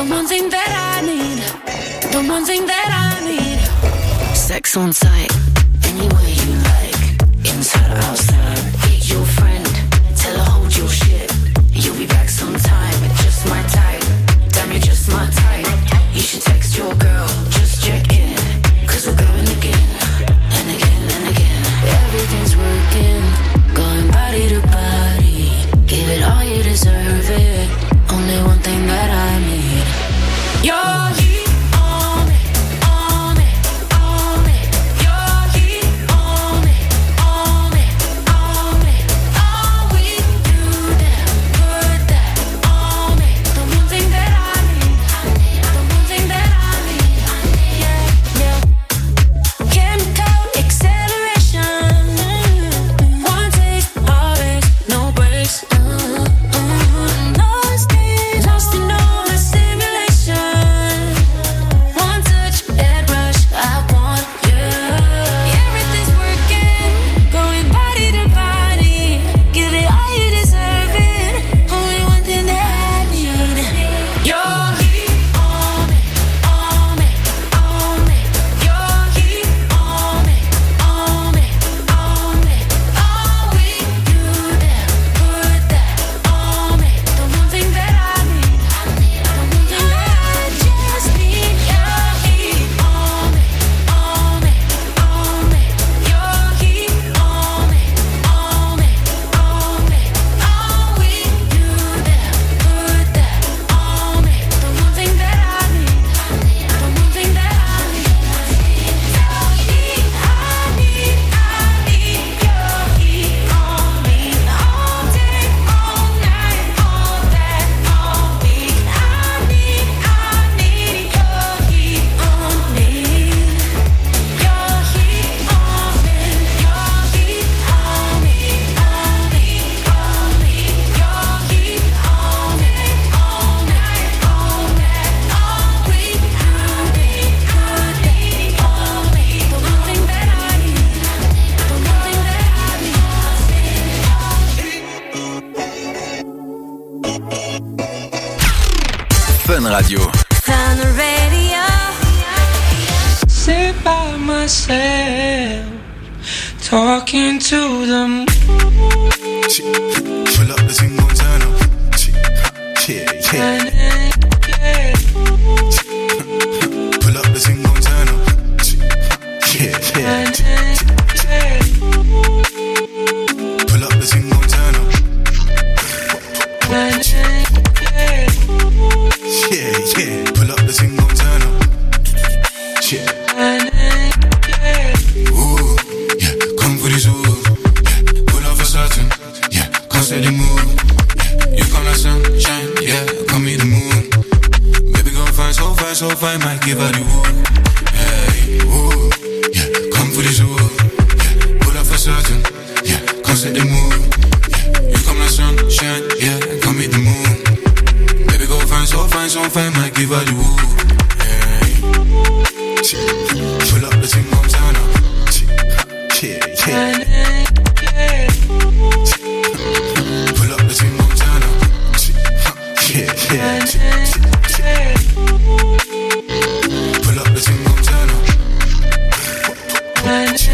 The one thing that I need. The one thing that I need. Sex on sight, anywhere you like. Inside or outside. Get your friend, tell her hold your shit. You'll be back sometime. Just my type. Damn, you're just my type. You should text your girl, just check in. Cause we're going again, and again, and again. Everything's working, going body to body. Give it all, you deserve it. Only one thing that I need. Your heat on me, on me, on me. Your heat on me, on me, on me. All we do that, put that on me. The one thing that I need, the one thing that I need. Yeah, yeah. Chemical acceleration. One take, always, no breaks. Lost in all the simulation. One touch, head rush, I want you. Everything's working, going body to body. Give it all, you deserve it. Only one thing that I need. Your heat on me, on me, on me. Your heat on me, on me, on me. All we do that, put that on me. The one thing that I need, the one thing that I just need. Your heat on me, on me, on me. Your heat on me, on me, on me. All we do that, put that on me. The one thing that I need, the one thing that I need. Your heat, I need your heat on me. All day, all night, all that, all week. I need your heat on me. Your heat on me, your heat on me, on me, on me. Your heat on me, all night, all that, all week. I need on me. The one thing that I need, the one thing that I need. Fun Radio. Fun Radio. Sit by myself, talking to the moon. Pull up the single turn up. Yeah, yeah. Pull up the single turn up. Yeah, yeah. Pull up the single turn up. Yeah, yeah. Pull up the single turn up. Yeah. Ooh, yeah. Come for this ooh. Yeah. Pull up for certain. Yeah. Can't say the mood. Yeah. You come like sunshine. Yeah. Come meet the moon. Baby go fine, so fine, so fine. Might give her the woo. Hey, ooh. Yeah. Come for this ooh. Yeah. Pull up for certain. Yeah. Can't say the mood. Yeah. You come like sunshine. Yeah. Come meet the moon. Baby go fine, so fine, so fine. Might give her the woo. Hey. Pull up the single turn up. Yeah, yeah. Pull up the single turn up. Yeah, yeah. Pull up the single turn up. Yeah,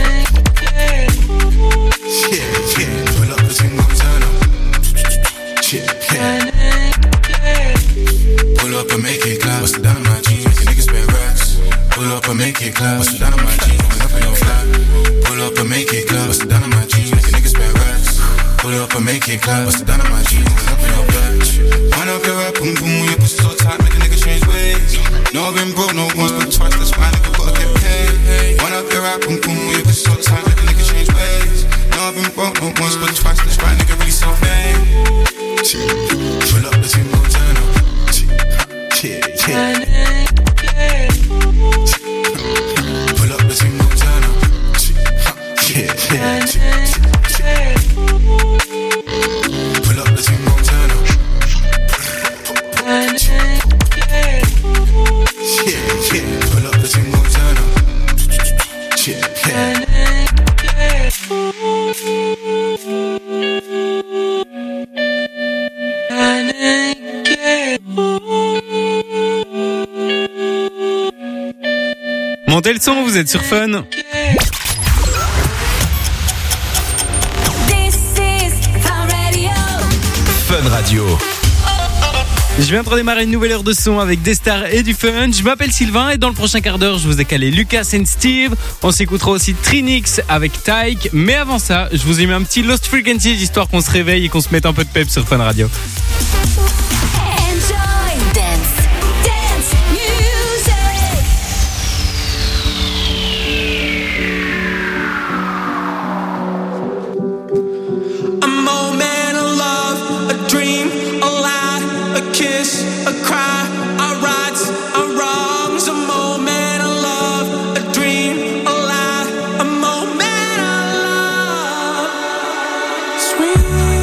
yeah. Pull up the single turn up. Yeah, yeah. Pull up and make it clap. Bust it down on my jeans, make a nigga spend racks. Pull up and make it clap. Bust it down on my jeans, going up in your flat. Pull up and make it clap. Bust it down on my jeans, make a nigga spend racks. Pull up and make it clap. Bust it down on my jeans, going up in your flat. Wind up your rap, boom boom, when your pussy so tight, make a nigga change ways. No, I've been broke, no once but twice, that's why nigga gotta get paid. Wind up your rap, boom boom, when your pussy so tight, make a nigga change ways. No, I've been broke, no once but twice, that's why nigga really self-made. Pull up the single turn up. Yeah, yeah. Pull up the single turn up. Yeah, yeah. Pull up the single turn up. Yeah, yeah. Pull up the single turn up. Yeah, yeah. Montez le son, vous êtes sur Fun. Fun Radio. Je viens de redémarrer une nouvelle heure de son avec des stars et du fun. Je m'appelle Sylvain et dans le prochain quart d'heure, je vous ai calé Lucas and Steve. On s'écoutera aussi Trinix avec Tyke. Mais avant ça, je vous ai mis un petit Lost Frequencies histoire qu'on se réveille et qu'on se mette un peu de pep sur Fun Radio. A cry, our rights, our wrongs, a moment of love, a dream, a lie, a moment of love. Sweet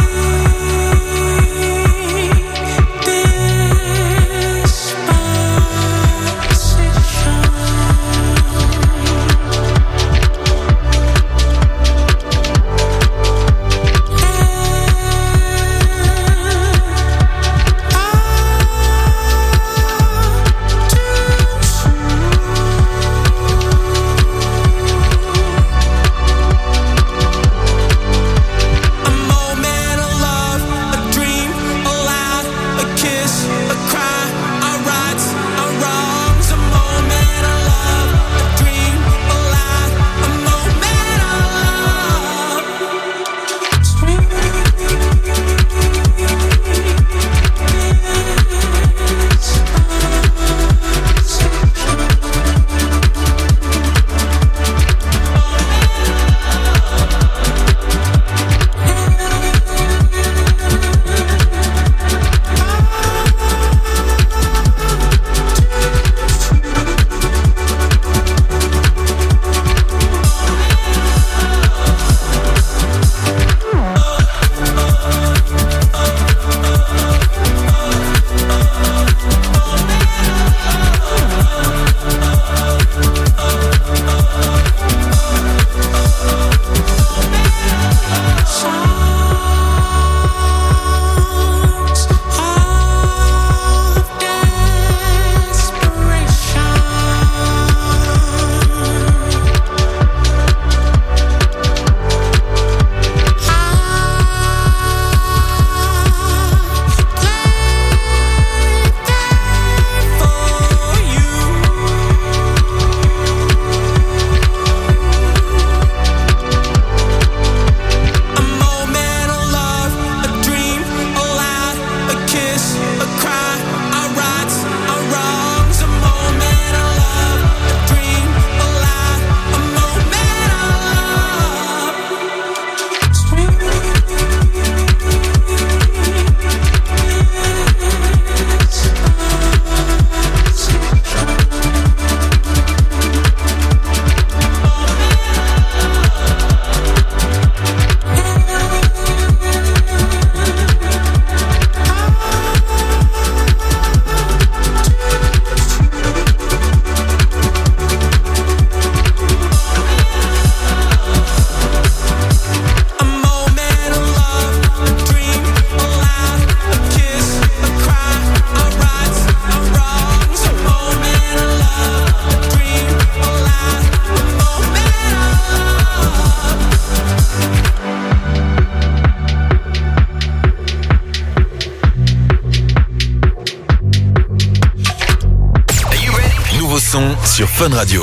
sur Fun Radio.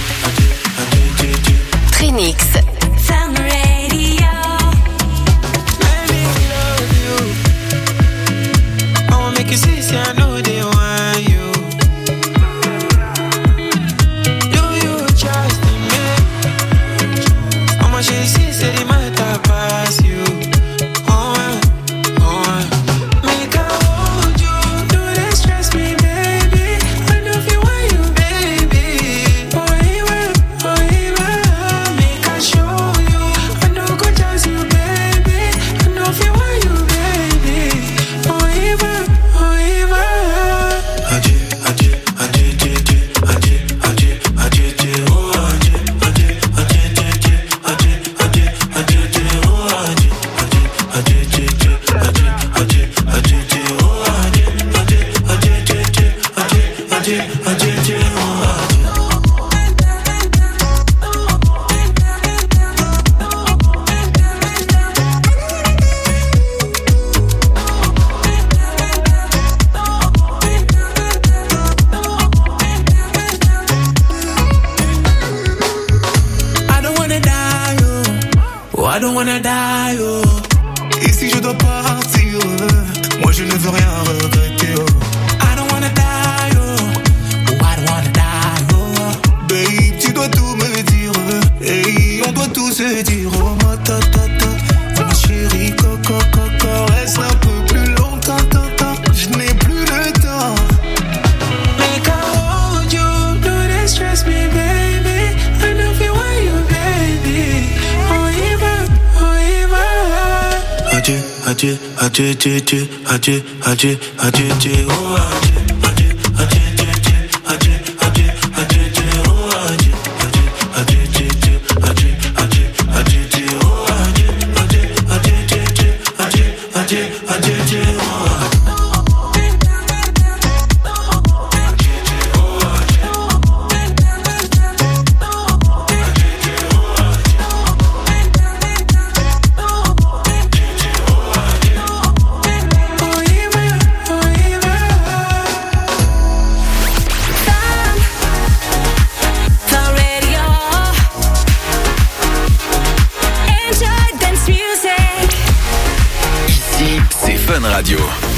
Trinix. Fun Radio. I wanna make you see, say I know they want you. Do you trust in me? How much you see, say they might have pass you. Make I hold you, do they stress me, baby? I know if you want you, baby. Oh, make I show you, I know go just you, baby. I know if you want you, baby. Oh, wanna die, oh. Et si je dois partir, moi je ne veux rien regretter, oh. I don't wanna die, oh. Oh, I don't wanna die, oh. Babe, tu dois tout me dire, hey, on doit tout se dire, oh, ma ta, ma chérie, coco, reste un peu plus longtemps, je n'ai plus le temps. Make I hold you, do this stress me, baby. I love you when you, baby. Oh, Adieu, adieu, adieu, adieu, adieu, adieu, adieu, adieu, oh, adieu. Radio.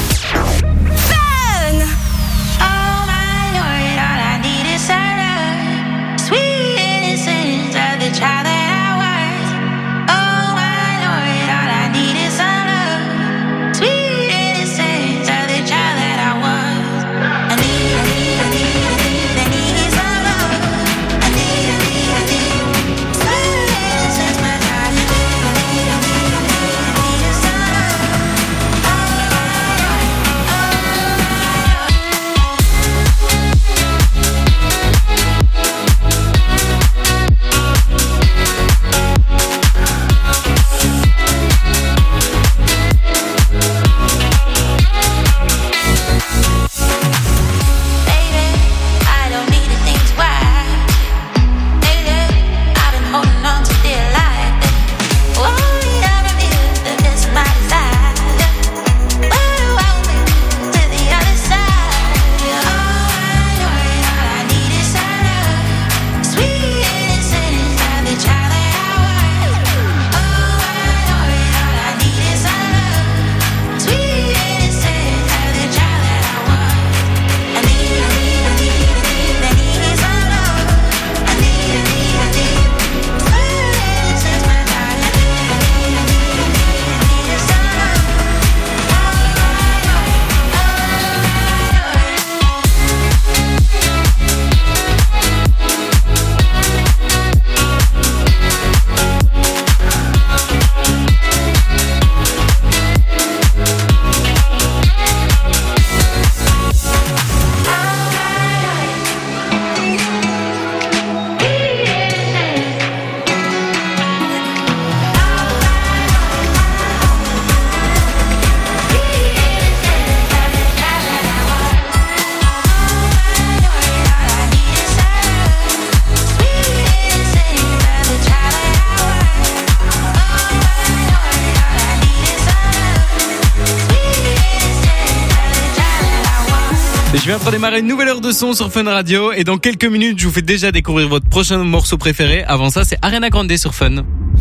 Je viens de redémarrer une nouvelle heure de son sur Fun Radio et dans quelques minutes, je vous fais déjà découvrir votre prochain morceau préféré. Avant ça, c'est Ariana Grande sur Fun.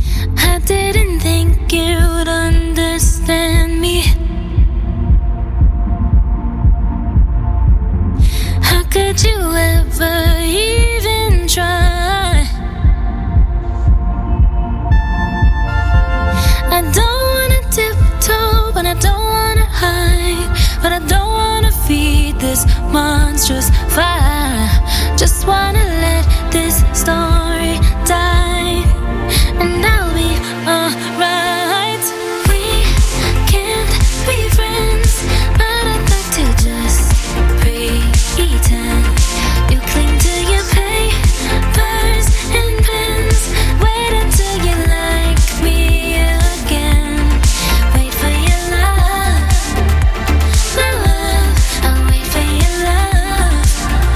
I didn't think you'd understand me. How could you ever even try? I don't wanna tiptoe, but I don't wanna hide, but I don't wanna feed this monstrous fire. Just wanna let this story die, and I'll be alright. We can't be friends, but I'd like to just pretend. You cling to your papers and pens. Wait until you like me again. Wait for your love, my love. I'll wait for your love.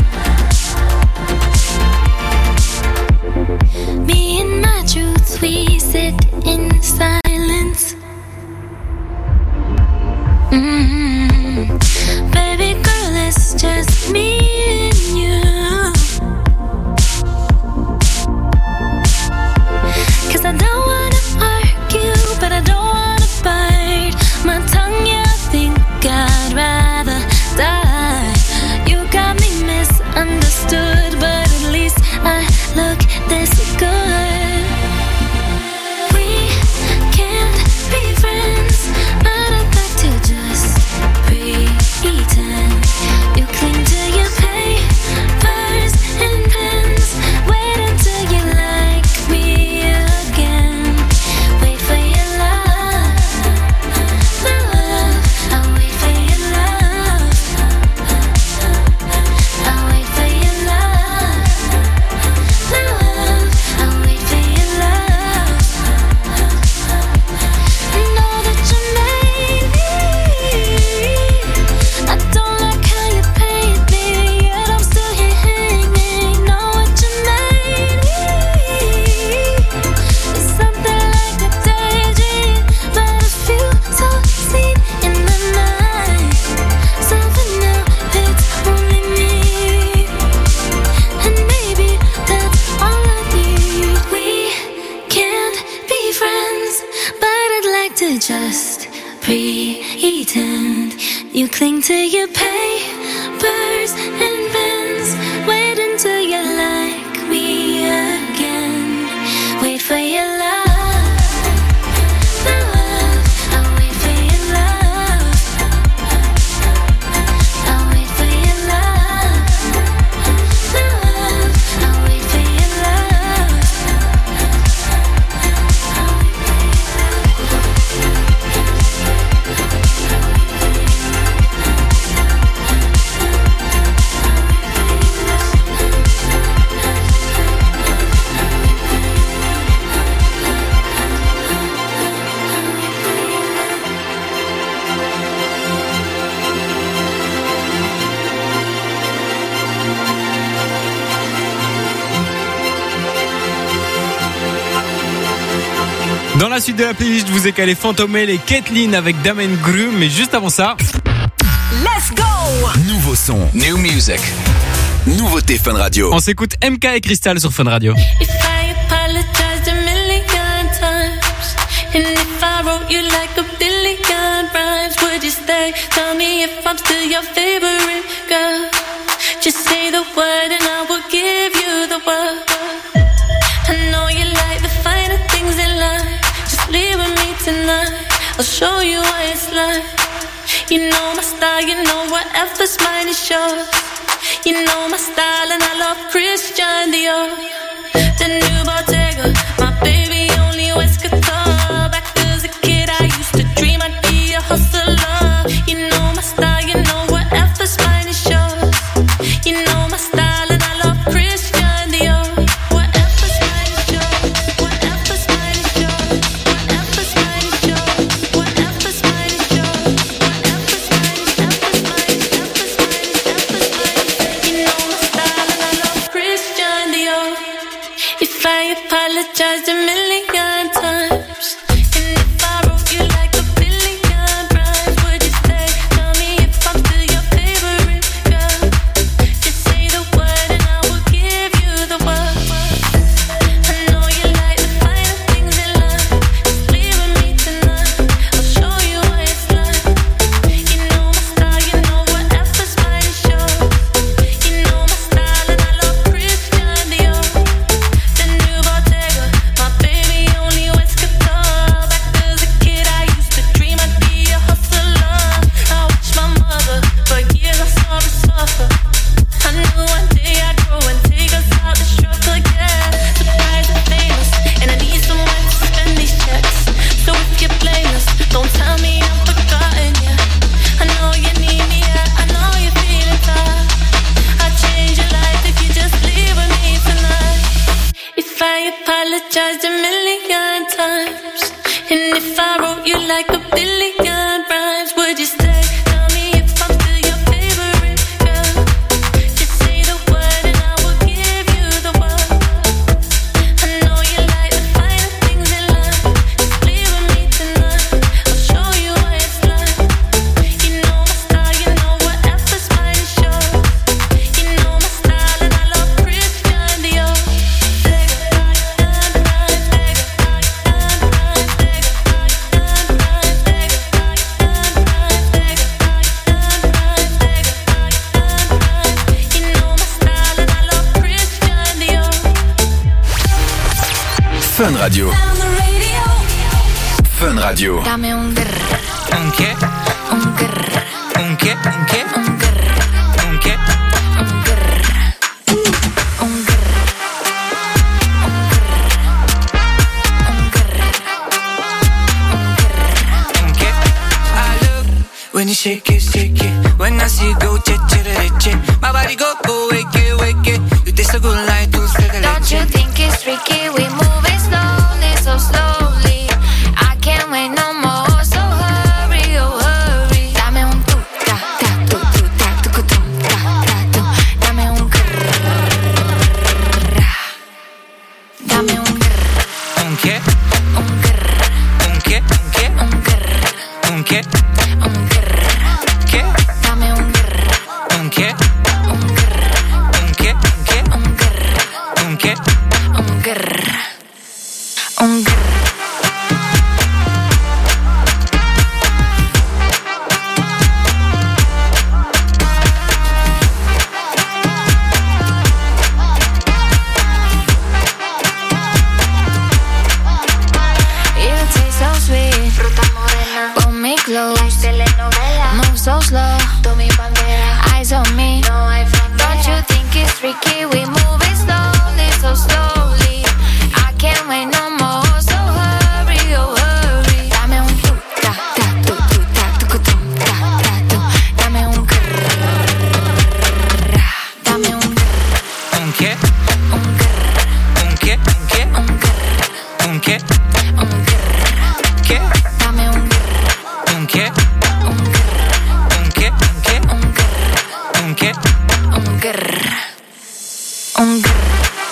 You cling to your papers and pens. Wait until you like me again. Wait for your love. Dans la suite de la playlist, je vous ai calé Fantomel et Kathleen avec Damen Gru, mais juste avant ça... Let's go! Nouveau son, new music. Nouveauté Fun Radio. On s'écoute MK et Crystal sur Fun Radio. If I apologized a million times, and if I wrote you like a billion rhymes, would you stay? Tell me if I'm still your favorite girl. Just say the word and I will give you the word. I know you like the finer things in life. Just leave with me tonight. I'll show you what it's like. You know my style, you know whatever's mine is yours. You know my style and I love Christian Dior. The new Bottega, my baby only wears couture. Back as a kid I used to dream I'd be a hustler. You know my style, you know whatever's mine is yours. You know my style and I love Christian Dior. Whatever's mine is yours. Whatever's mine is yours. Whatever's mine is yours. Whatever's mine is yours. Whatever's mine is You know my style and I love Christian Dior. If I apologized a million times, and if I wrote you like a billion rhymes, would you stay? Tell me if I'm still your favorite girl. Just say the word and I will give you the word. I know you like the finer things in life. Just leave with me tonight. I'll show you what it's like. You know my style, you know whatever's mine is yours. You know my style and I love Christian Dior. The new Bottega, my baby only wears couture. Back as a kid I used to dream I'd be a hustler. I watched my mother, for years I saw her suffer. I knew one day I'd grow and take us out the struggle, yeah. Surprised and famous, and I need someone to spend these checks. So if you're blameless, don't tell me I'm forgotten, yeah. I know you need me, yeah. I know you're feeling tired. I'd change your life if you just leave with me tonight. If I apologized a million times, and if I wrote you like a billion rhymes, would you stay? Tell me if I'm still your favorite girl. Just say the word and I will give you the word. I know you like the finer things in life. Just leave with me tonight. I'll show you what it's like. You know my style, you know whatever's mine is yours. You know my style and I love Christian Dior. You know my style and I love Christian Dior. Fun Radio. On the radio. Fun Radio. Dame un grrr, Un qué? un grrr, Un qué? Un qué? un grrr, Un qué? un grrr, un grrr, Un qué? I look when you shake it, shake it. When I see you go, che, che, che, che. My body go, wake it, wake it. You taste so good like dulce de Don't you leche. think it's tricky? We move it slowly, so slowly. I can't wait no more, so hurry, oh hurry. Dame un tu, ta, ta, tu, ta, tu, tu, ta, ta, tu. Dame un grrr. Dame un grrr, Un qué? un grrr, Un qué? Un qué? un grrr, Un qué? un grrr. ¿Qué? Dame un grrr, Un qué? un grrr, Un qué? Un qué? un grrr. on grrr.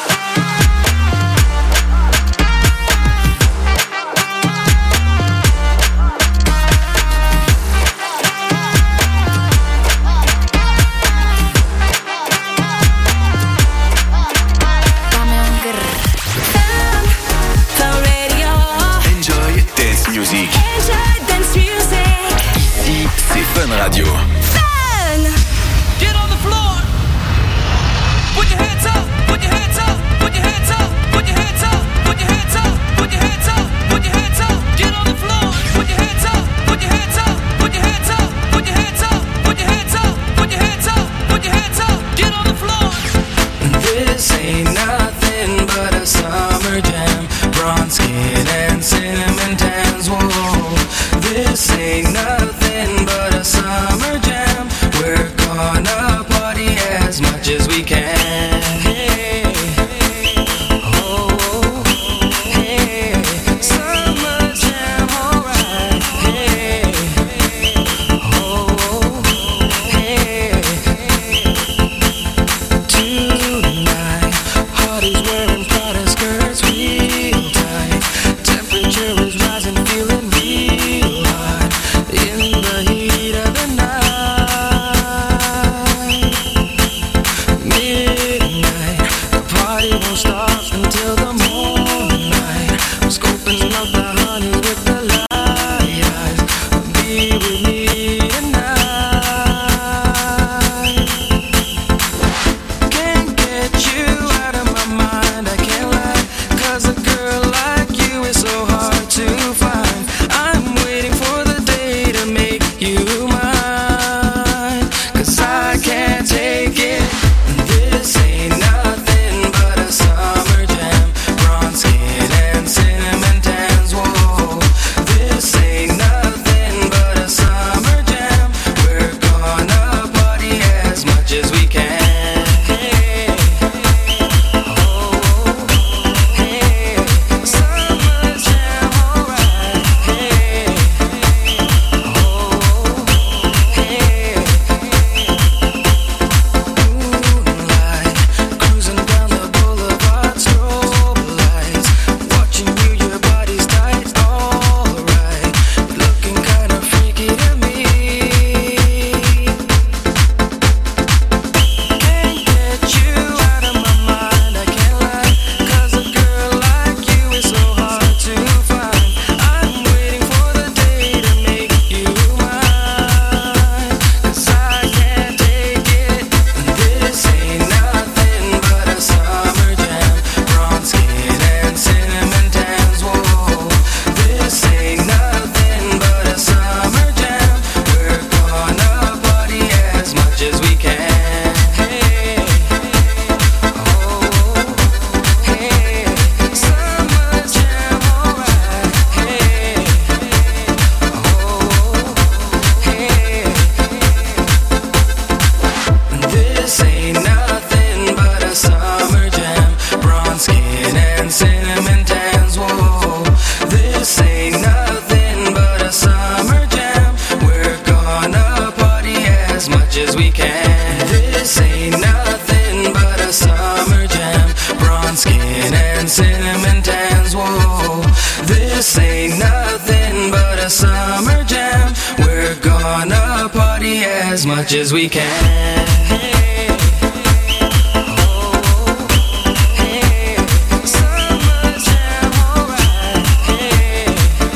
Enjoy Dance Music. Ici, c'est Fun Radio. Get on the floor. Put your hands up. Put your hands up. Put your hands up. Put your hands up. Put your hands up. Put your hands up. Put your hands up. Get on the floor. Put your hands up. Put your hands up. Put your hands up. Put your hands up. Put your hands up. Put your hands up. Put your hands up. Get on the floor. This ain't nothing but a summer jam. Bronze skin and cinnamon tans. Whoa, this ain't nothing but a summer jam. We're gonna party as much as we can. Hey, oh, hey, summer jam, alright. Hey, oh, hey. Tonight, party's wearing Prada skirts real tight. Temperature is rising, feeling real hot in the heat of the night. Midnight, the party won't stop until the morning. I'm scoping out the honeys with the light eyes. Be with me tonight. Can't get you out of my mind, I can't lie. 'Cause a girl like you is so hard to find. I'm waiting for the day to make you mine. 'Cause I can't take it. This ain't nothing but a summer jam. Bronze skin and cinnamon tans. Whoa, this ain't nothing but a summer jam. We're gonna party as much as we can. Hey, oh, hey, summer jam, alright. Hey, oh, hey. Moonlight, cruising down the boulevard, strobe lights. Watching you, your body's tight, alright. Looking kinda freaky to me. Can't get you out of my mind, I can't lie. 'Cause a girl like you is so hard to find. I'm waiting for the day to make you mine. 'Cause I can't take it. This ain't nothing but a summer jam. Bronze skin and cinnamon tans. Whoa, this ain't nothing but a summer jam. We're gonna party as much as we can. Hey, oh, hey, summer jam, alright. Hey, oh, hey. This ain't nothing but a summer jam. Bronze skin and cinnamon tans. Whoa, this ain't nothing but a summer jam. We're gonna party as much as we can. This ain't nothing but a summer jam. Bronze skin and cinnamon tans. Whoa, this ain't nothing but a summer jam. We're gonna party as much as we can. Hey, oh, hey, summer jam, alright. Hey,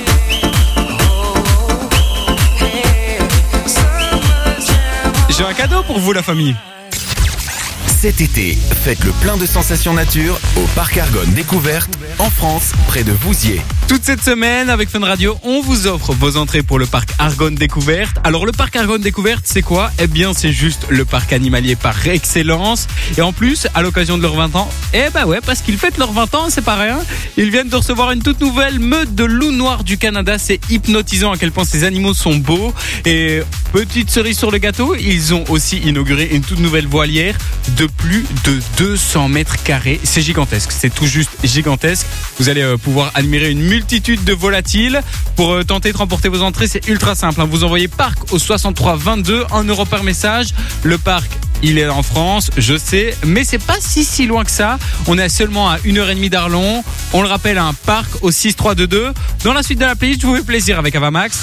oh, hey, summer jam. J'ai un cadeau pour vous, la famille. Cet été, faites le plein de sensations nature au Parc Argonne Découverte en France, près de Vouziers. Toute cette semaine, avec Fun Radio, on vous offre vos entrées pour le parc Argonne Découverte. Alors, le parc Argonne Découverte, c'est quoi ? Eh bien, c'est juste le parc animalier par excellence. Et en plus, à l'occasion de leurs 20 ans, eh ben ouais, parce qu'ils fêtent leurs 20 ans, c'est pas rien. Ils viennent de recevoir une toute nouvelle meute de loups noirs du Canada. C'est hypnotisant à quel point ces animaux sont beaux. Et petite cerise sur le gâteau, ils ont aussi inauguré une toute nouvelle volière de plus de 200 mètres carrés. C'est gigantesque, c'est tout juste gigantesque. Vous allez pouvoir admirer une multitude de volatiles. Pour tenter de remporter vos entrées, c'est ultra simple. Vous envoyez parc au 63 22, 1 € par message. Le parc il est en France, je sais, mais c'est pas si loin que ça. On est seulement à 1h30 d'Arlon. On le rappelle, un parc au 6-3-2-2. Dans la suite de la playlist, je vous fais plaisir avec Avamax.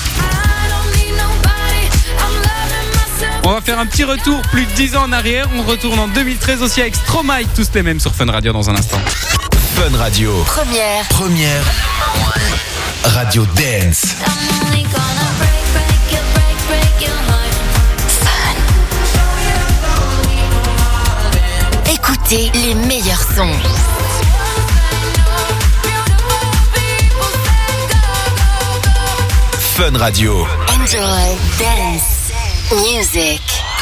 On va faire un petit retour, plus de 10 ans en arrière. On retourne en 2013 aussi avec Stromae, tous les mêmes sur Fun Radio dans un instant. Fun Radio. Première radio dance. Écoutez les meilleurs sons. Fun Radio. Enjoy dance music.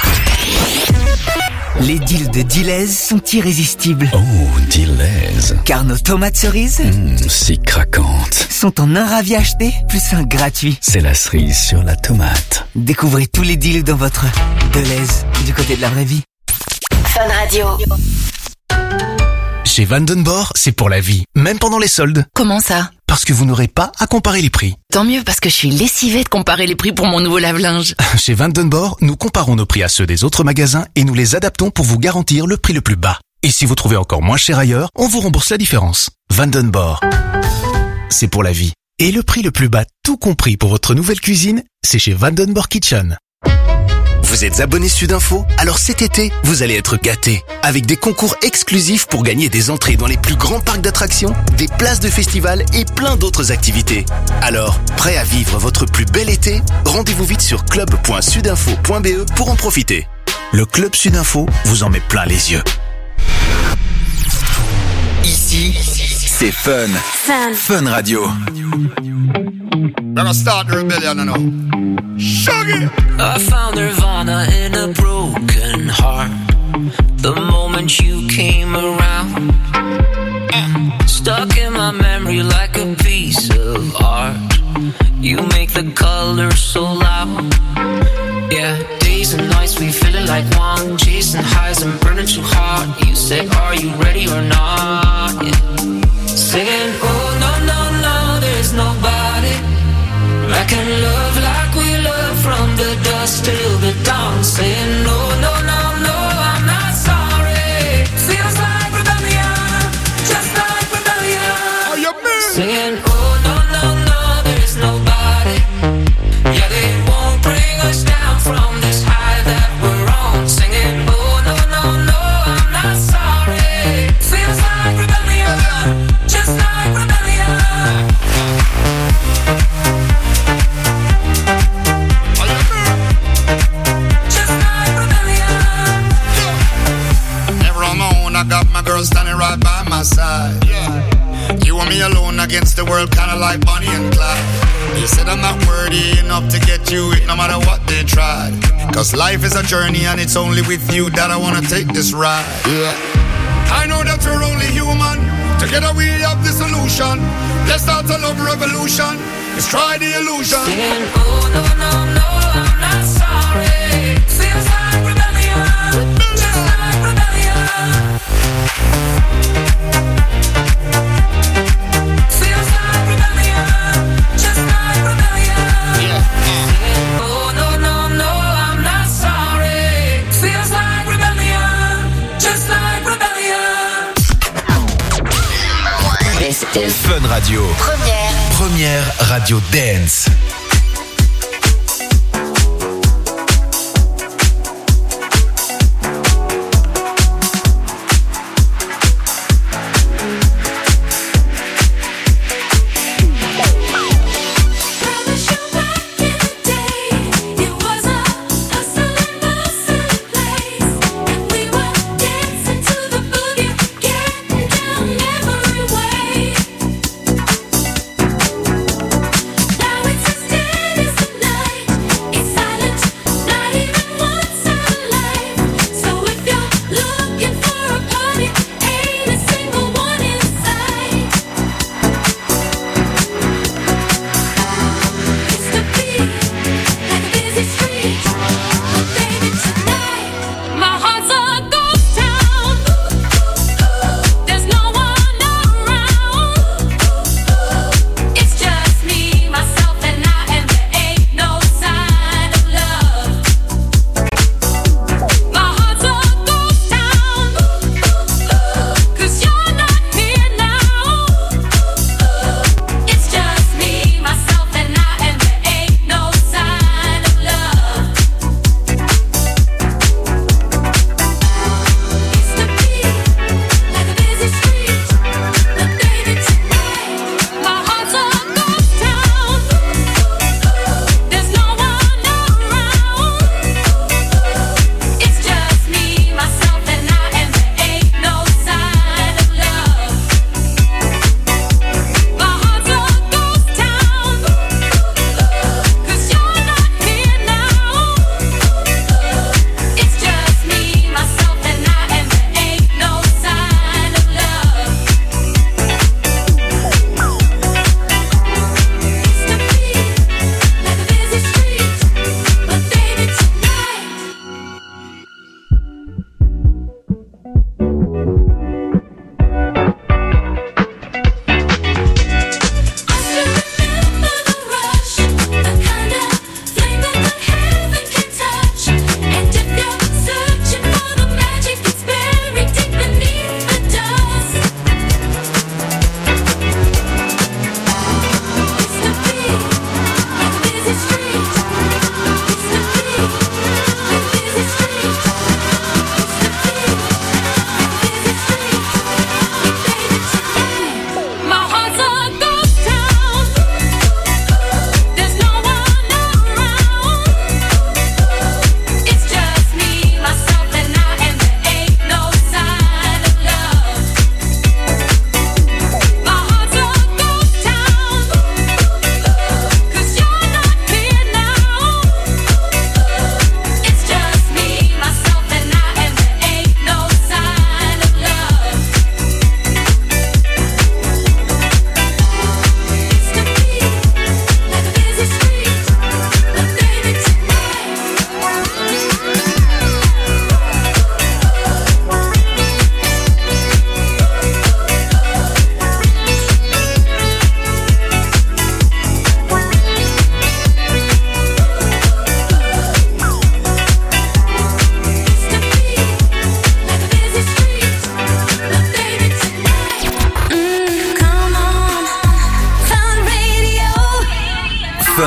Les deals de Deleuze sont irrésistibles. Oh, Deleuze. Car nos tomates cerises Si craquantes. sont en un ravi acheté, plus un gratuit. C'est la cerise sur la tomate. Découvrez tous les deals dans votre Deleuze, du côté de la vraie vie. Fun Radio. Chez Vandenborg, c'est pour la vie, même pendant les soldes. Comment ça? Parce que vous n'aurez pas à comparer les prix. Tant mieux parce que je suis lessivée de comparer les prix pour mon nouveau lave-linge. Chez Vandenborg, nous comparons nos prix à ceux des autres magasins et nous les adaptons pour vous garantir le prix le plus bas. Et si vous trouvez encore moins cher ailleurs, on vous rembourse la différence. Vandenborg, c'est pour la vie. Et le prix le plus bas, tout compris pour votre nouvelle cuisine, c'est chez Vandenborg Kitchen. Vous êtes abonné Sudinfo? Alors cet été, vous allez être gâtés. Avec des concours exclusifs pour gagner des entrées dans les plus grands parcs d'attractions, des places de festival et plein d'autres activités. Alors, prêt à vivre votre plus bel été? Rendez-vous vite sur club.sudinfo.be pour en profiter. Le Club Sudinfo vous en met plein les yeux. Ici, c'est Fun. Fun Radio. Gonna start the rebellion now. Shaggy! I found Nirvana in a broken heart. The moment you came around, stuck in my memory like a piece of art. You make the colors so loud. Yeah, days and nights we feel it like one. Chasing highs and burning too hard. You say, are you ready or not? Yeah. Singing, oh no, no, no, there's nobody I can love like we love from the dusk till the dawn. Saying no, no, no, no, I'm not sorry. Feels like rebellion, just like rebellion. Are you mean? Saying oh no, no, no, there's nobody. Yeah, they won't bring us down from this high that we're on. Singing oh no, no, no, I'm not sorry. Feels like rebellion, just like rebellion. I got my girl standing right by my side. Yeah. You and me alone against the world, kinda like Bonnie and Clyde. You said I'm not worthy enough to get you no matter what they tried. Cause life is a journey and it's only with you that I wanna take this ride. Yeah. I know that we're only human. Together we have the solution. Let's start a love revolution. Let's try the illusion. Saying, oh no, no, no, I'm not sorry. Feels like rebellion, just like rebellion. Feels like rebellion, just like rebellion. Yeah. Saying, oh no, no, no, I'm not sorry. Feels like rebellion, just like rebellion. This is Fun Radio. Première radio dance. Now it's just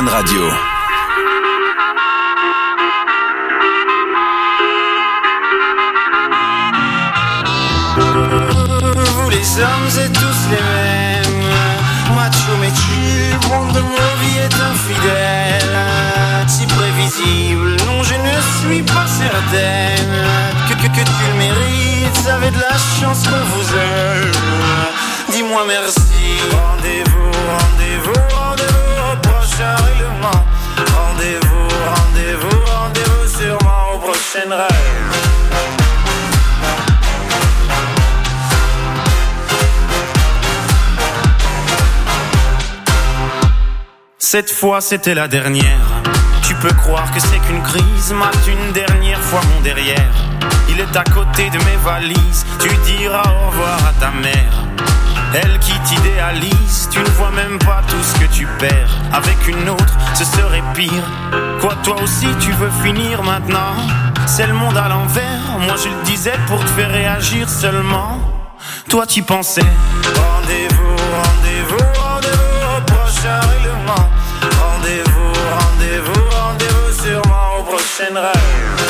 Radio. Vous les hommes êtes tous les mêmes, macho mais tu, monde de nos vies est infidèle. Si prévisible, non je ne suis pas certaine que tu le mérites, avez de la chance qu'on vous aime. Dis-moi merci. Rendez-vous, rendez-vous, rendez-vous au prochain règlement. Rendez-vous, rendez-vous, rendez-vous sûrement au prochain rêve. Cette fois c'était la dernière. Tu peux croire que c'est qu'une crise, mate une dernière fois mon derrière. Il est à côté de mes valises, tu diras au revoir à ta mère. Elle qui t'idéalise, tu ne vois même pas tout ce que tu perds. Avec une autre, ce serait pire. Quoi, toi aussi tu veux finir maintenant? C'est le monde à l'envers, moi je le disais pour te faire réagir seulement. Toi t'y pensais. Rendez-vous, rendez-vous, rendez-vous au prochain règlement. Rendez-vous, rendez-vous, rendez-vous sûrement au prochain rêve.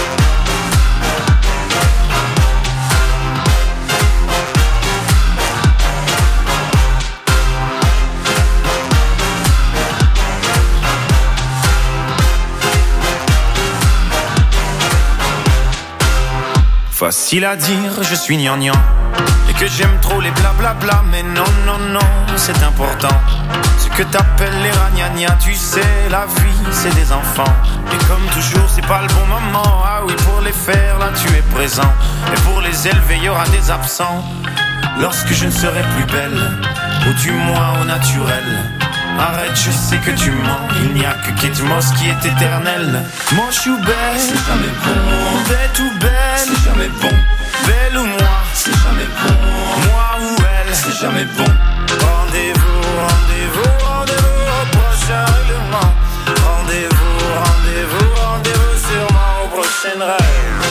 Facile à dire, je suis gnangnan et que j'aime trop les blablabla, mais non, non, non, c'est important. Ce que t'appelles les ragnagnas, tu sais, la vie, c'est des enfants. Et comme toujours, c'est pas le bon moment. Ah oui, pour les faire, là, tu es présent. Et pour les élever, il y aura des absents. Lorsque je ne serai plus belle, ou du moins au naturel. Arrête, je sais que tu mens. Il n'y a que Kate Moss qui est éternelle. Moche ou belle, c'est jamais bon. Bête ou belle, c'est jamais bon. Belle ou moi, c'est jamais bon. Moi ou elle, c'est jamais bon. Rendez-vous, rendez-vous, rendez-vous au prochain règlement. Rendez-vous, rendez-vous, rendez-vous sûrement au prochain rêve.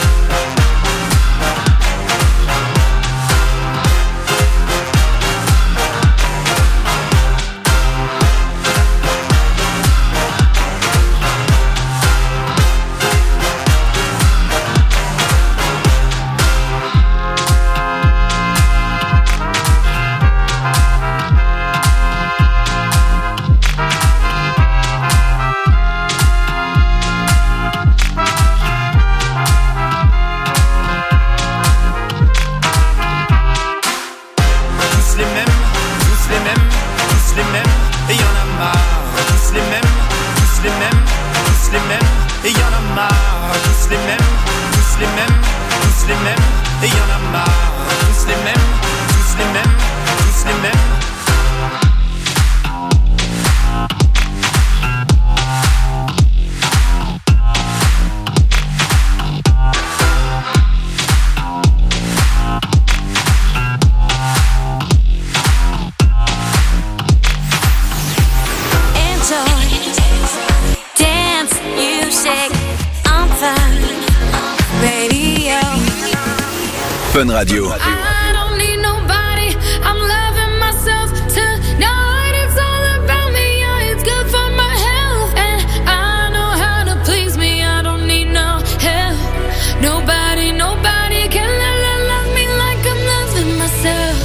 Fun Radio. I don't need nobody. I'm loving myself tonight. It's all about me. Yeah, it's good for my health. And I know how to please me. I don't need no help. Nobody, nobody can love me like I'm loving myself.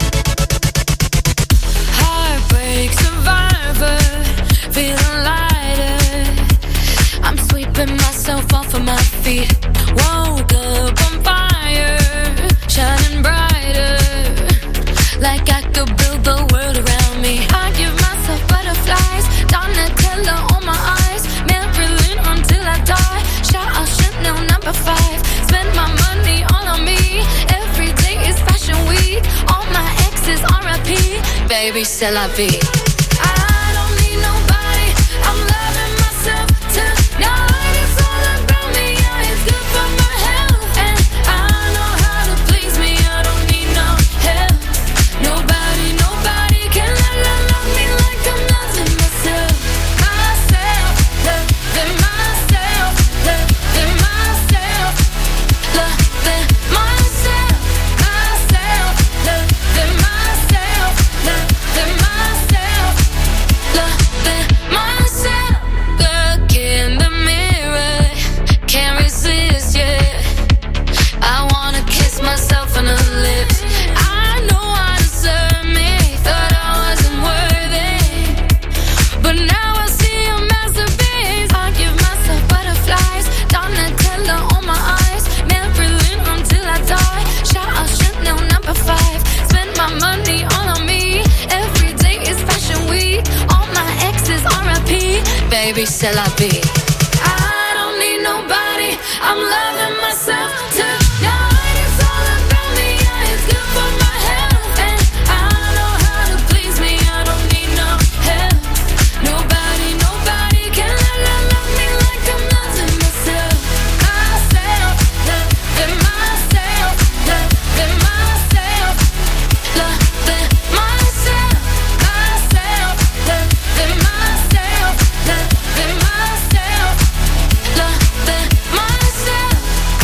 Heartbreak survivor, feeling lighter. I'm sweeping myself off of my feet. Woke up on fire, shining brighter, like I could build the world around me. I give myself butterflies, Donatella on my eyes, Marilyn until I die. Shout out Chanel number 5, spend my money all on me. Every day is fashion week, all my exes R.I.P. Baby, c'est la vie. I don't need nobody, I'm loving myself tonight. It's all about me, yeah, it's good for my health. And I know how to please me, I don't need no help. Nobody, nobody can love me like I'm loving myself. Myself, loving myself, loving myself, loving myself, myself, loving myself, loving myself, baby, c'est la vie. I don't need nobody, I'm loving myself tonight. It's all about me, yeah, it's good for my health. And I know how to please me, I don't need no help. Nobody can love me like I'm loving myself. Myself, loving myself, loving myself, loving myself, myself, loving myself, loving myself, loving myself.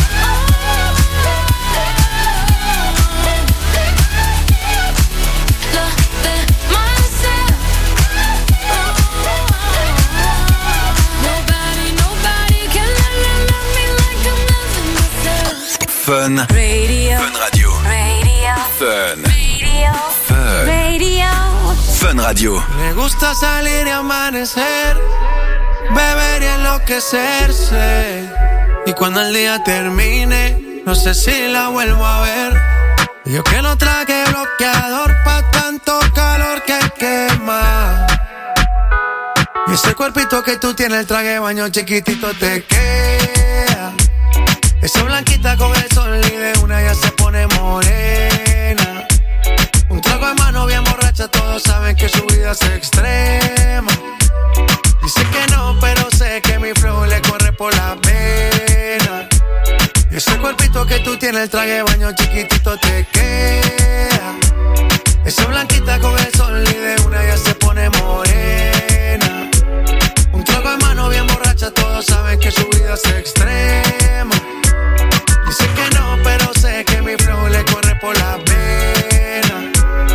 Nobody can love me like I'm loving myself. Fun. Radio. Fun Radio. Radio. Fun. Radio. Fun. Radio. Fun Radio. Me gusta salir y amanecer, beber y enloquecerse. Y cuando el día termine, no sé si la vuelvo a ver. Yo que no traje bloqueador pa' tanto calor que quema. Y ese cuerpito que tú tienes, el traje de baño chiquitito te queda. Esa blanquita con el sol y de una ya se pone morena. Un trago de mano bien borracha, todos saben que su vida es extrema. Dice que no, pero sé que mi flow le corre por la vena. Y ese cuerpito que tú tienes, el traje de baño chiquitito te queda. Esa blanquita con el sol y de una ya se pone morena. Un trago de mano bien borracha, todos saben que su vida es extrema. Dice que no, pero sé que mi flow le corre por la vena.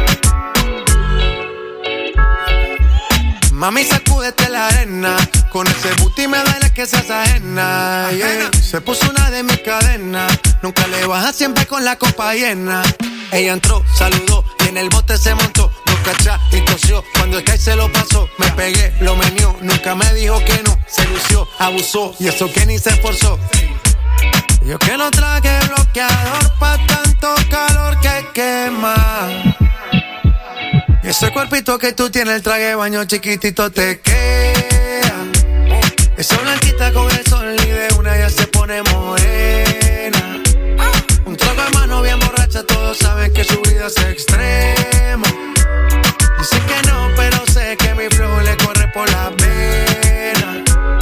Mami, sacúdete la arena. Con ese booty me duele que seas ajena, yeah. Se puso una de mis cadenas. Nunca le baja, siempre con la copa llena. Ella entró, saludó y en el bote se montó. No cachá y tosió, cuando el Sky se lo pasó. Me pegué, lo menió, nunca me dijo que no. Se lució, abusó y eso que ni se esforzó. Yo que no traje bloqueador pa' tanto calor que quema. Y ese cuerpito que tú tienes, el traje de baño chiquitito te queda. Esa blanquita con el sol y de una ya se pone morena. Un trago de mano bien borracha, todos saben que su vida es extrema. Dice que no, pero sé que mi flow le corre por la vena.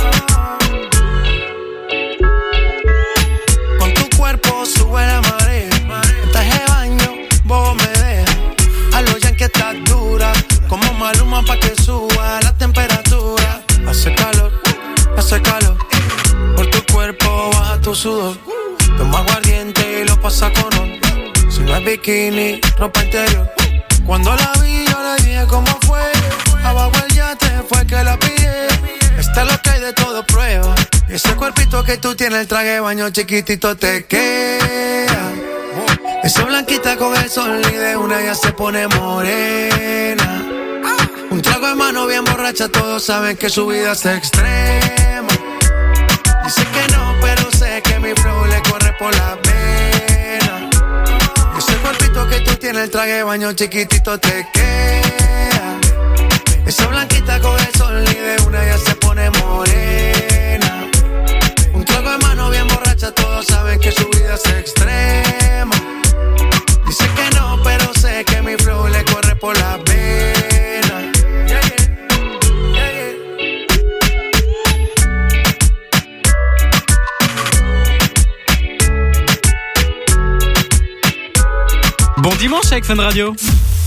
Con tu cuerpo sube la marea. En traje de baño, vos me dejas. A los yankees estás dura, como Maluma pa' que suba la temperatura. Hace calor, por tu cuerpo baja tu sudor. Toma aguardiente y lo pasa con ron. Si no es bikini, ropa interior. Cuando la vi yo le dije cómo fue. Abajo el yate fue que la pillé. Está lo que hay de todo prueba. Y ese cuerpito que tú tienes, el traje de baño chiquitito te queda. Esa blanquita con el sol y de una ya se pone morena. Un trago de mano bien borracha, todos saben que su vida es extrema. Dice que no, pero sé que mi flow le corre por la vena. Ese cuerpito que tú tienes, el traje de baño chiquitito te queda. Esa blanquita con el sol y de una ya se pone morena. Un trago de mano bien borracha, todos saben que su vida es extrema. Dice que no, pero sé que mi flow le corre por la vena. Yeah, yeah. Yeah, yeah. Bon dimanche avec Fun Radio.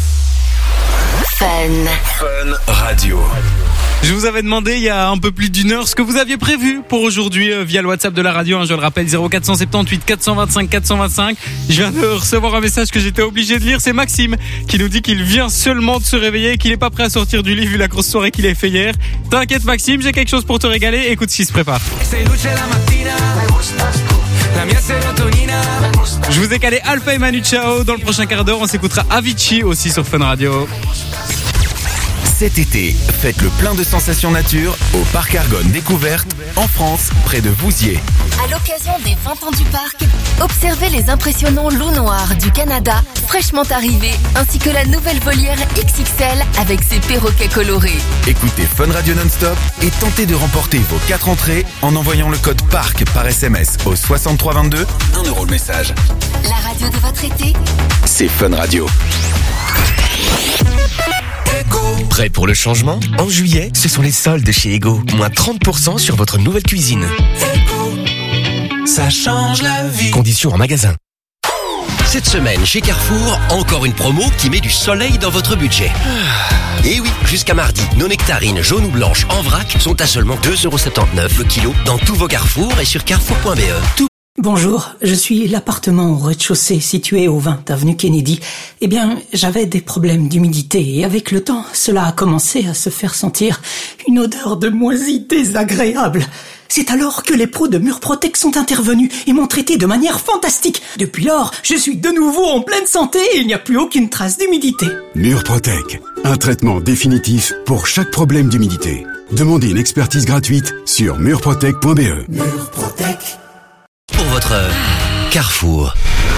Fun Radio. Je vous avais demandé il y a un peu plus d'une heure ce que vous aviez prévu pour aujourd'hui via le WhatsApp de la radio, je le rappelle 0478 425 425. Je viens de recevoir un message que j'étais obligé de lire, c'est Maxime qui nous dit qu'il vient seulement de se réveiller et qu'il est pas prêt à sortir du lit vu la grosse soirée qu'il a fait hier. T'inquiète Maxime, j'ai quelque chose pour te régaler, écoute ce qui se prépare. Je vous ai calé Alpha et Manu Chao. Dans le prochain quart d'heure, on s'écoutera Avicii aussi sur Fun Radio. Cet été, faites le plein de sensations nature au Parc Argonne Découverte, en France, près de Vouziers. À l'occasion des 20 ans du parc, observez les impressionnants loups noirs du Canada, fraîchement arrivés, ainsi que la nouvelle volière XXL avec ses perroquets colorés. Écoutez Fun Radio Non-Stop et tentez de remporter vos 4 entrées en envoyant le code PARC par SMS au 6322, 1 € le message. La radio de votre été, C'est Fun Radio. Prêt pour le changement? En juillet, ce sont les soldes chez Ego. Moins 30% sur votre nouvelle cuisine. Ça change la vie. Conditions en magasin. Cette semaine, chez Carrefour, encore une promo qui met du soleil dans votre budget. Et oui, jusqu'à mardi, nos nectarines jaunes ou blanches en vrac sont à seulement 2,79 € le kilo dans tous vos Carrefour et sur carrefour.be. Bonjour, je suis l'appartement au rez-de-chaussée situé au 20 avenue Kennedy. Eh bien, j'avais des problèmes d'humidité et avec le temps, cela a commencé à se faire sentir une odeur de moisi désagréable. C'est alors que les pros de Murprotec sont intervenus et m'ont traité de manière fantastique. Depuis lors, je suis de nouveau en pleine santé et il n'y a plus aucune trace d'humidité. Murprotec, un traitement définitif pour chaque problème d'humidité. Demandez une expertise gratuite sur murprotec.be. Murprotec. Pour votre Carrefour.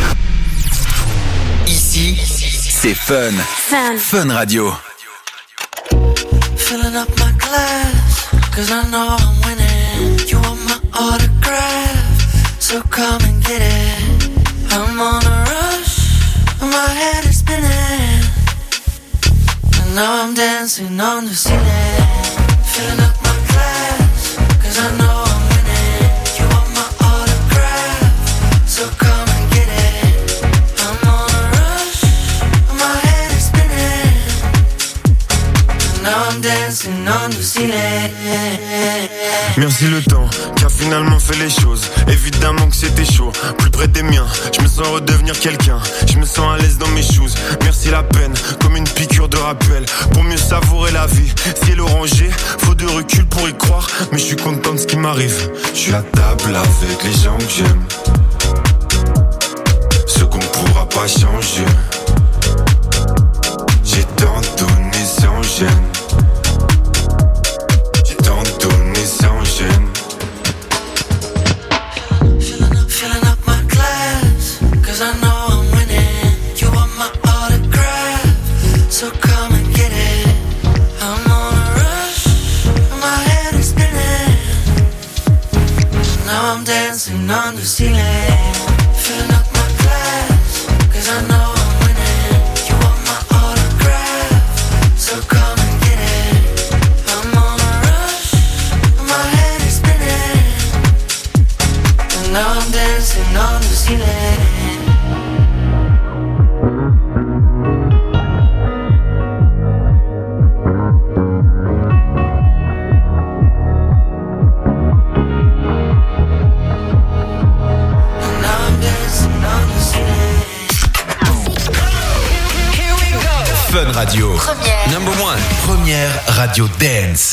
Ici, c'est Fun. Fun Radio. Filling up my glass, cause I know I'm winning. You want my autograph, so come and get it. I'm on a rush, my head is spinning. And now I'm dancing on the ceiling. Filling up my glass, cause I know I'm winning. You want my autograph, so come and get it. I'm on a rush, my head is spinning. And now I'm dancing on the ceiling. Merci le temps qui a finalement fait les choses. Évidemment que c'était chaud, plus près des miens. Je me sens redevenir quelqu'un, je me sens à l'aise dans mes shoes. Merci la peine, comme une piqûre de rappel. Pour mieux savourer la vie, ciel orangé, faut de recul pour y croire. Mais je suis content de ce qui m'arrive. Je suis à table avec les gens que j'aime, ce qu'on pourra pas changer. J'ai tant donné sans gêne. Filling up my glass, cause I know I'm winning. You want my autograph, so come and get it. I'm on a rush, my head is spinning. Now I'm dancing on the ceiling. Filling up my glass, cause I know I'm winning. You want my autograph, so come and get it. I'm on a rush, my head is spinning. And now I'm dancing on the ceiling. Fun Radio. Number 1. Première radio dance.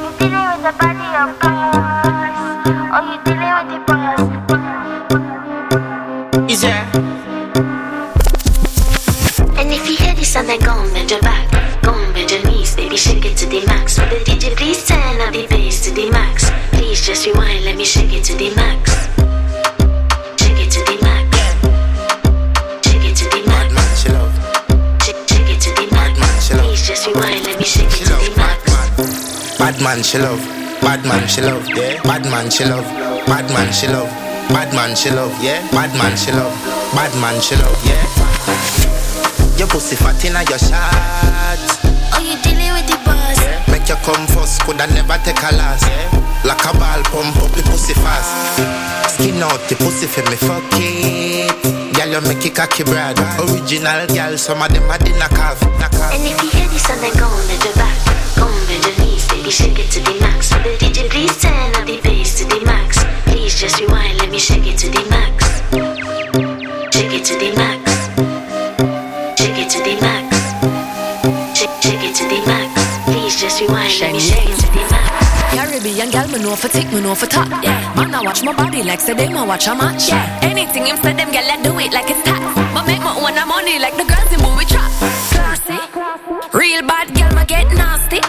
And if you hear this and then go and bend your back, go and bend your knees, baby, shake it to the max. Will the DJ please turn up the bass to the max? Please just rewind, let me shake it to the max. Shake it to the max. Shake it to the max. Shake it to the max. Please just rewind, let me shake it to the max. Bad man she love, bad man she love, yeah. Bad man she love, bad man she love, bad man she love, yeah. Bad man she love, bad man she love, yeah. Your pussy fat inna your shot. Oh, you dealing with the boss? Yeah. Make you come first, coulda never take a last. Yeah. Like a ball, pump up the pussy fast. Skin out the pussy for me, fuck it. Girl, you make it cocky, brother. Original girl, some of them are in a calf. And if you hear this and then go and bend your back, go and bend your knees, baby, shake it to the max. Will the DJ please turn up the bass to the max? Please just rewind, let me shake it to the max. Shake it to the max. Shake it to the max. Shake it to the max. Please just rewind, let me shake it to the max. Caribbean girl, me know for tick, me know for top. Yeah, man, I watch my body like say them I watch a match. Yeah, anything him say them girl, I do it like it's tax. But make my own money like the girls in movie trap. Classy, real bad girl, me get nasty.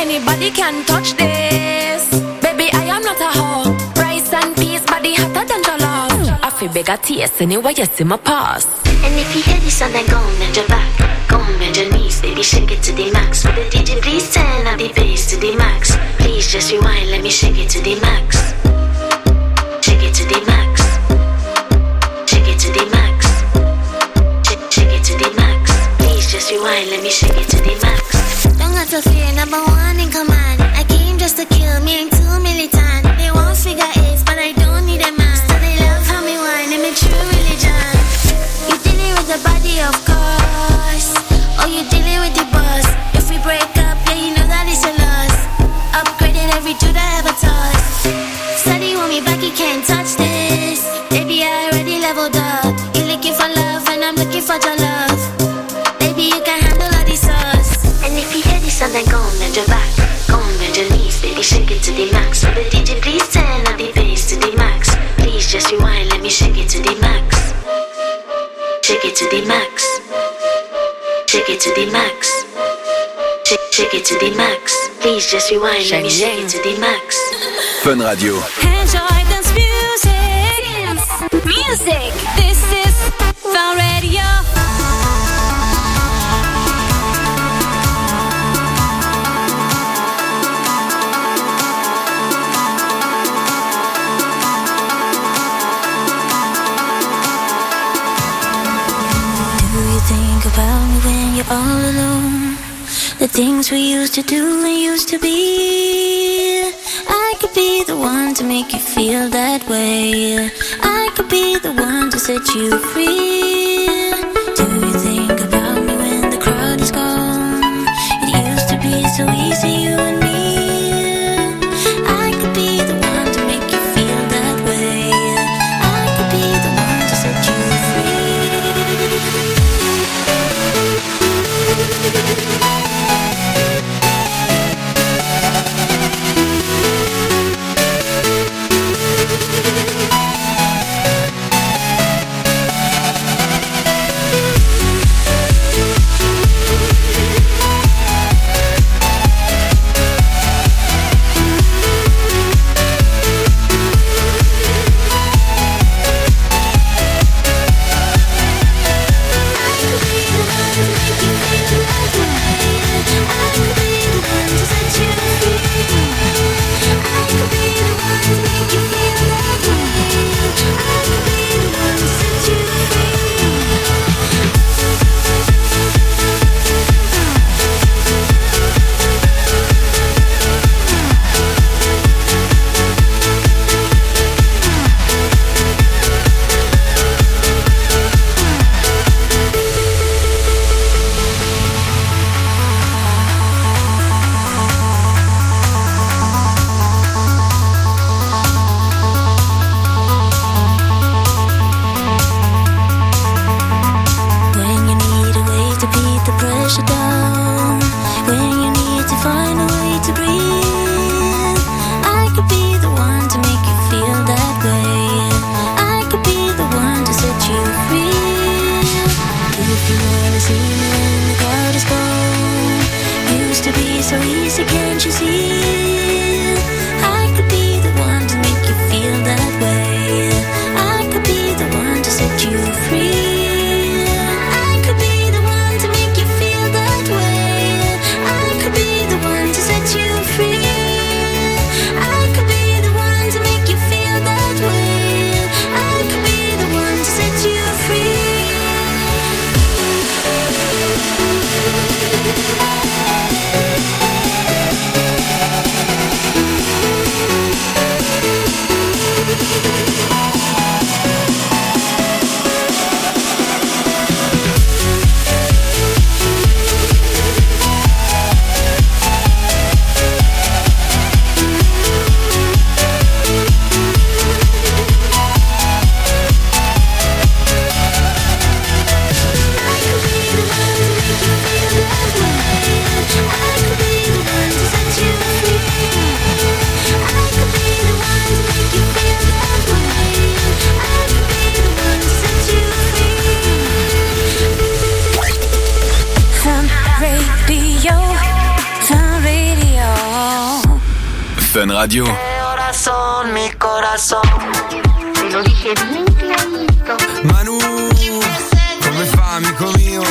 anybody can touch this. Baby, I am not a hoe. Rice and peas, body hotter than jollof. I feel bigger taste anyway, you see my pass. And if you hear this sound, then go and bend your back, go and bend your knees, baby, shake it to the max. Will the DJ please turn up the bass to the max? Please just rewind, let me shake it to the max. Shake it to the max. Shake it to the max. Shake it to the max. Please just rewind, let me shake it to the max. Don't got to fear, number one in command. I came just to kill, me ain't too militant. They won't figure eight, but I don't need a man. So they love how me whine, I'm a true religion. You dealing with the body, of course. Or you dealing with the boss. If we break up, yeah, you know that it's a loss. Upgraded every dude I ever touched. Steady want me back, you can't touch this. Baby, I already leveled up. You looking for love, and I'm looking for your love. Baby, you can handle all these sauce. And if you hear this sound, then go and bend your back, go and bend your knees, baby, shake it to the max. Will the DJ please turn up the bass to the max? Please just rewind, let me shake it to the max. Shake it to the max. Shake it to the max. Shake it to the max. Please just rewind, let me shake it to the max. Fun Radio. Enjoy dance music. Music. This is Fun Radio. Think about me when you're all alone. The things we used to do and used to be. I could be the one to make you feel that way. I could be the one to set you free. Do you think about me when the crowd is gone? It used to be so easy, you and me. I could be the one to make you feel that way. I could be the one to set you free. Radio. Corazón, mi corazón. Te lo dije bien clarito. Manu, come fa, amico mio?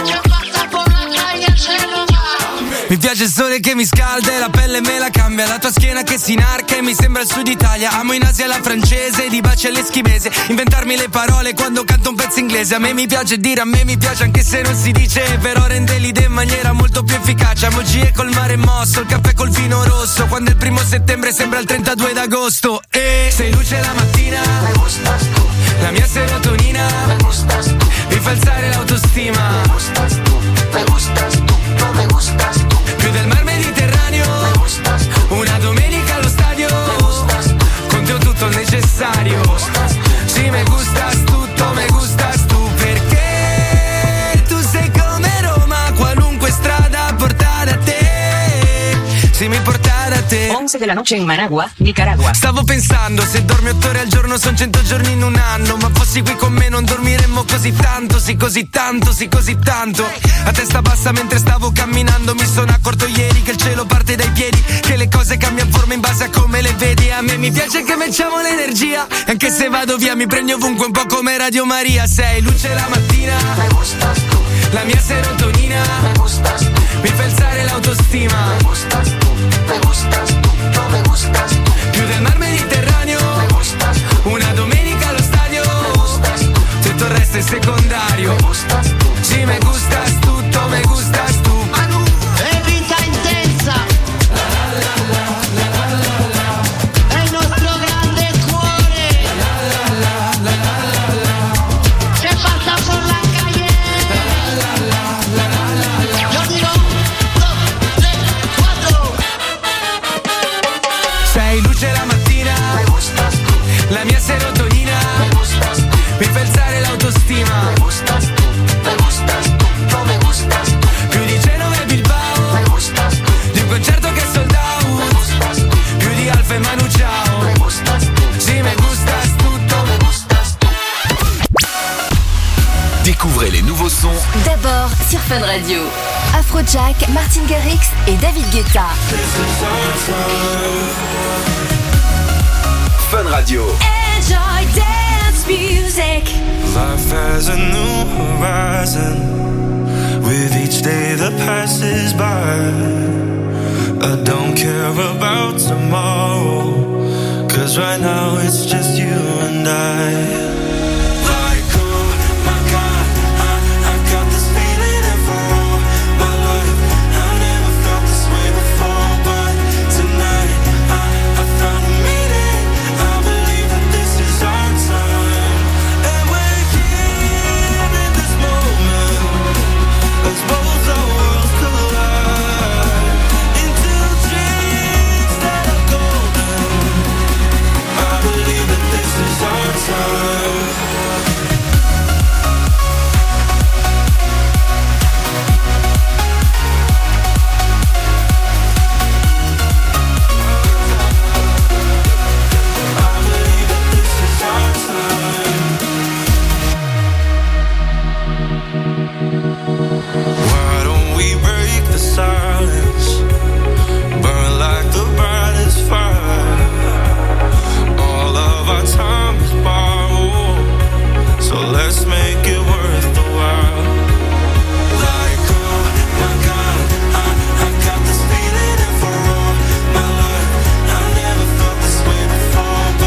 Mi piace il sole che mi scalda e la pelle me la cambia. La tua schiena che si inarca e mi sembra il sud Italia. Amo in Asia la francese, di baci all'eschimese. Inventarmi le parole quando canto un pezzo inglese. A me mi piace dire, a me mi piace anche se non si dice. Però rende l'idea in maniera molto più efficace. Emoji col mare mosso, il caffè col vino rosso. Quando è il 1 settembre sembra il 32 d'agosto. E sei luce la mattina, me gustas tu. La mia serotonina, me gustas tu. Mi fa alzare l'autostima, me gustas tu. Me gustas tu, no me gustas tu. Più del mar Mediterraneo, me gustas tu. Una domenica allo stadio, me gustas tu. Con te ho tutto il necessario, me gustas tu. Sì, me gustas tutto, me gustas tu. Perché tu sei come Roma, qualunque strada porta da te. Sì, mi porta da te. 11 della noche in Managua, Nicaragua. Stavo pensando, se dormi 8 ore al giorno son 100 giorni in un anno. Ma fossi qui con me non dormiremmo così tanto. Sì, così tanto, sì, così tanto. A testa bassa mentre stavo camminando. Mi sono accorto ieri che il cielo parte dai piedi. Che le cose cambiano forma in base a come le vedi. A me mi piace che mettiamo l'energia. Anche se vado via mi prendi ovunque, un po' come Radio Maria. Sei luce la mattina, me gustas tu. La mia serotonina, me gustas tu. Mi fa alzare l'autostima, me gustas tu. Me gustas tu, no me gustas tu. Più del mar Mediterraneo, me gustas tu. Una domenica allo stadio, me gustas tu. Tutto il resto è secondario, me gustas tu. Sì, me gustas tutto, me gustas tu. Manu, è vita intensa. È il nostro grande cuore. Se passa por la calle. Yo digo 1, 2, 3, 4. sei luce la mattina, me gustas tu. La mia serotonina, me gustas tu. Mi fa alzare l'autostima, me gustas tu. Me gustas tu, no me gustas tu. Più di Genova e Bilbao, me gustas tu. Di un concerto che è sold out, me gustas tu. Più di Alfa e Manu Chao, me gustas tu. Sì, me gustas tutto, me gustas tu. Découvrez les nouveaux sons D'abord sur Fun Radio. Afrojack, Martin Garrix et David Guetta. Fun Radio. Enjoy dance music. Life has a new horizon. With each day that passes by, I don't care about tomorrow. 'Cause right now it's just you and I.